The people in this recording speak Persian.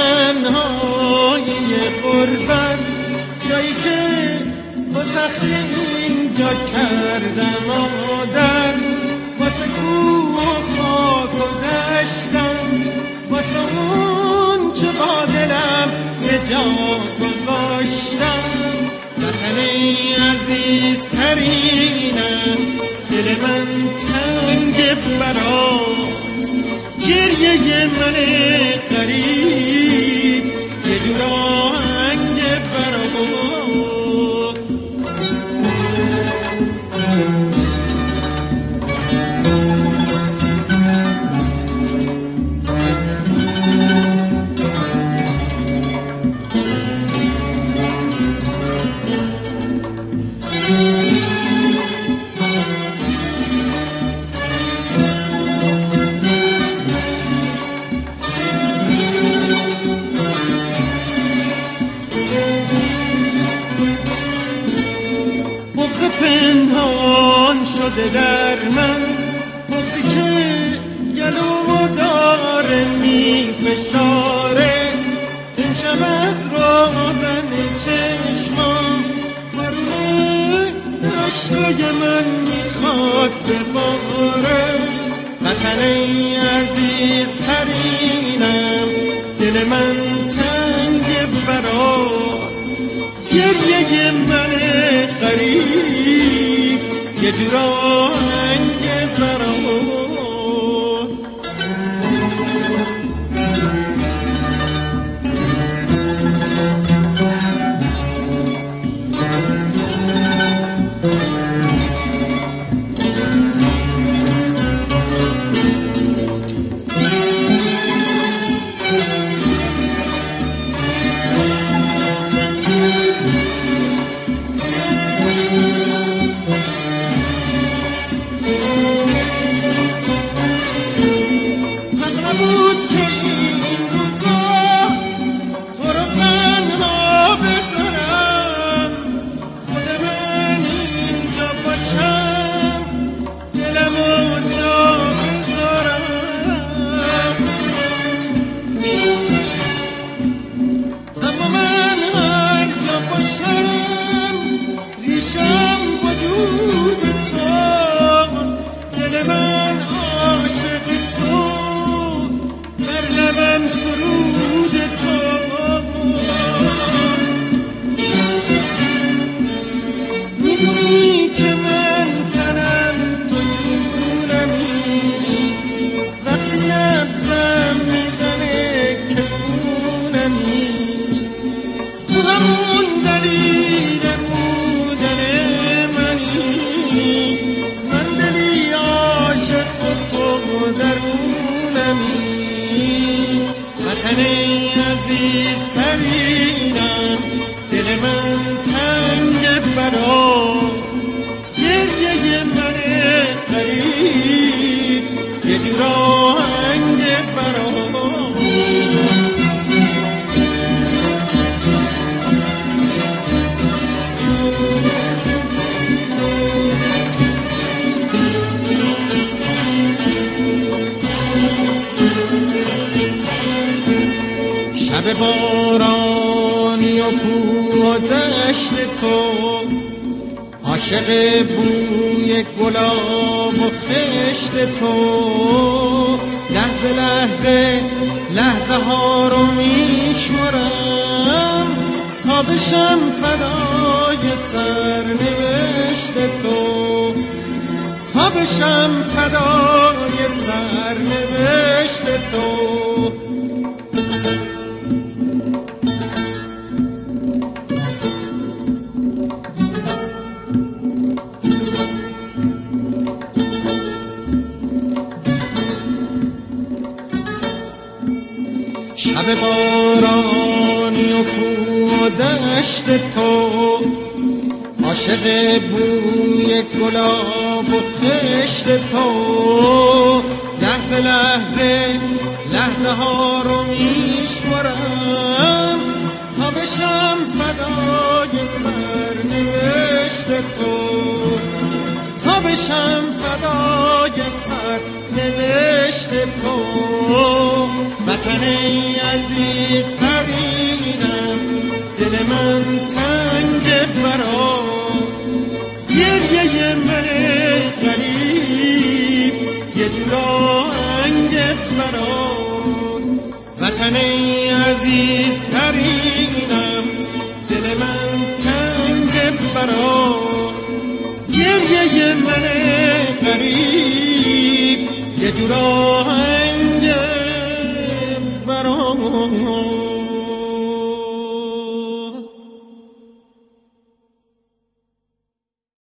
تنهای غربت، جایی که با سختی اینجا کردم آدم، واسه کوه و خاک و دشتم، واسه اون چه با دلم یه جا گذاشتم. وطن عزیزترینم، دل من تنگ برات، گریه من غریب یه جور آهنگ برات. پنهان شده در من، بغضی که گلومو داره میفشاره، امشب از رازن چشمام بارون عشقای من میخواد بباره. وطن عزیزترینم، دل من تنگ برات، گریه من غریب یه جور آهنگ برات. بود که این روزا تو رو تنها بذارم، خود من اینجا باشم، دلمو جا بذارم. اما من هر جا باشم، ریشم وجود توست، دل من عاشق تو، لبم سرود تو. میدونی که من تنم تو جونمی، وقتی نبزم میزنه که خونمی، تو همون دلیل بودن منی، من دلی عاشق تو درونمی. وطن عزیزترینم، دل من تنگ برات، گریه من غریب یه جور آهنگ برات. شب بارانی و کوه و دشت تو، عاشق بوی گلاب و خشت تو، لحظه لحظه لحظه ها رو میشمرم، تا بشم فدای سرنوشت تو، تا بشم فدای سرنوشت تو. شب بارانی و کوه و دشت تو، عاشق بوی گلاب و خشت تو، لحظه لحظه لحظه ها رو میشمرم، تا بشم فدای سرنوشت تو، تا بشم فدای سر نوشت تو. وطن عزیزترینم، دل من تنگ برات، گریه من غریب یه جور آهنگ برات. وطن عزیزترینم، دل من تنگ برات، گریه من غریب یه جور آهنگ